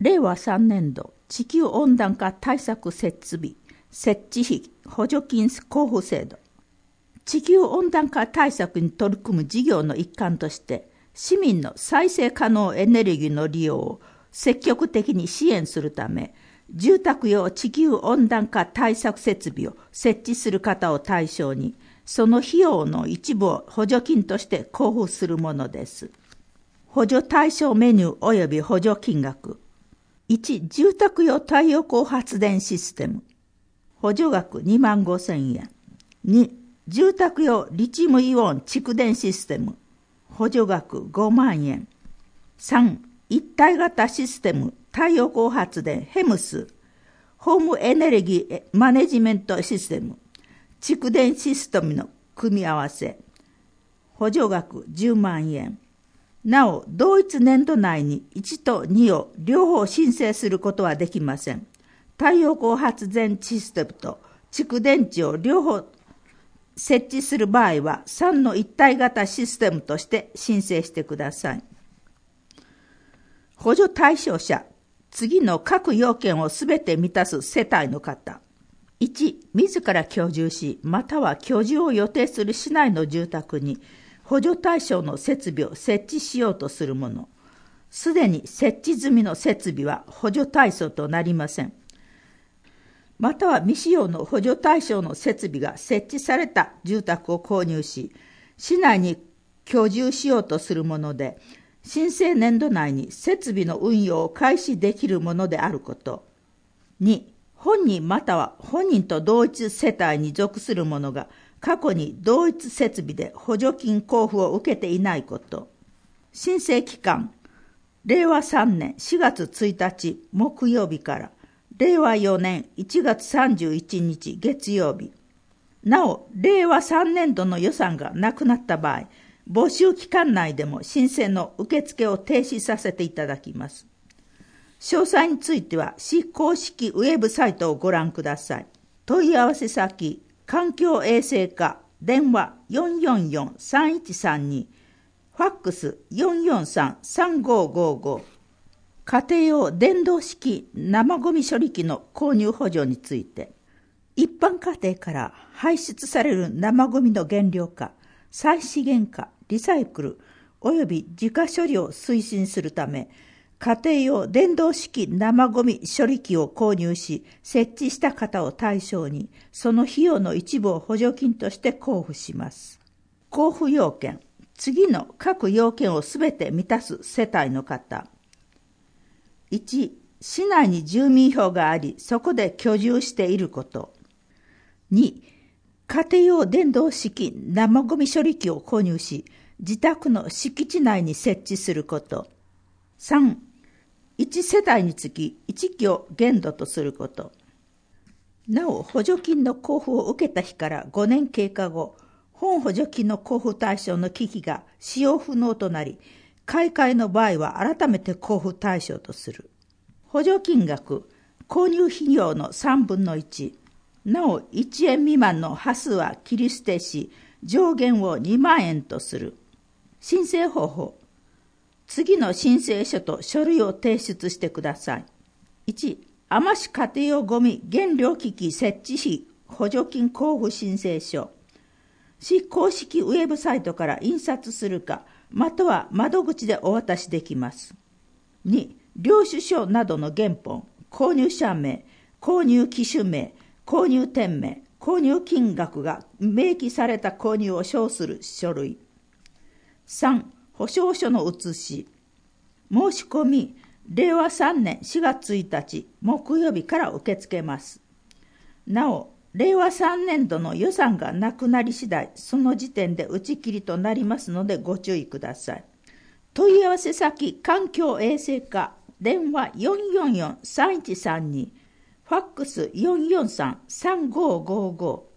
令和3年度地球温暖化対策設備設置費補助金交付制度。地球温暖化対策に取り組む事業の一環として、市民の再生可能エネルギーの利用を積極的に支援するため、住宅用地球温暖化対策設備を設置する方を対象に、その費用の一部を補助金として交付するものです。補助対象メニュー及び補助金額。1、住宅用太陽光発電システム。補助額25,000円。2、住宅用リチウムイオン蓄電システム。補助額5万円。3、一体型システム太陽光発電ヘムス。ホームエネルギーマネジメントシステム。蓄電システムの組み合わせ。補助額10万円。なお、同一年度内に1と2を両方申請することはできません。太陽光発電システムと蓄電池を両方設置する場合は3の一体型システムとして申請してください。補助対象者、次の各要件をすべて満たす世帯の方。1、自ら居住し、または居住を予定する市内の住宅に補助対象の設備を設置しようとする者。すでに設置済みの設備は補助対象となりません。または未使用の補助対象の設備が設置された住宅を購入し、市内に居住しようとするもので、申請年度内に設備の運用を開始できるものであること。2、本人または本人と同一世帯に属する者が過去に同一設備で補助金交付を受けていないこと。申請期間、令和3年4月1日木曜日から令和4年1月31日月曜日。なお、令和3年度の予算がなくなった場合、募集期間内でも申請の受付を停止させていただきます。詳細については市公式ウェブサイトをご覧ください。問い合わせ先、環境衛生課、電話 444-3132、ファックス 443-3555。家庭用電動式生ゴミ処理機の購入補助について、一般家庭から排出される生ゴミの減量化、再資源化、リサイクル及び自家処理を推進するため、家庭用電動式生ゴミ処理機を購入し、設置した方を対象に、その費用の一部を補助金として交付します。交付要件、次の各要件をすべて満たす世帯の方。1、市内に住民票があり、そこで居住していること。2、家庭用電動式生ゴミ処理機を購入し、自宅の敷地内に設置すること。3、1世帯につき1機を限度とすること。なお、補助金の交付を受けた日から5年経過後、本補助金の交付対象の機器が使用不能となり、買い替えの場合は改めて交付対象とする。補助金額、購入費用の3分の1。なお、1円未満の端数は切り捨てし、上限を2万円とする。申請方法。次の申請書と書類を提出してください。1、海士家庭用ゴミ減量機器設置費補助金交付申請書。市公式ウェブサイトから印刷するか、または窓口でお渡しできます。2、領収書などの原本、購入者名、購入機種名、購入店名、購入金額が明記された購入を証する書類。3、保証書の写し。申し込み、令和3年4月1日木曜日から受け付けます。なお、令和3年度の予算がなくなり次第、その時点で打ち切りとなりますのでご注意ください。問い合わせ先、環境衛生課、電話 444-3132、ファックス 443-3555。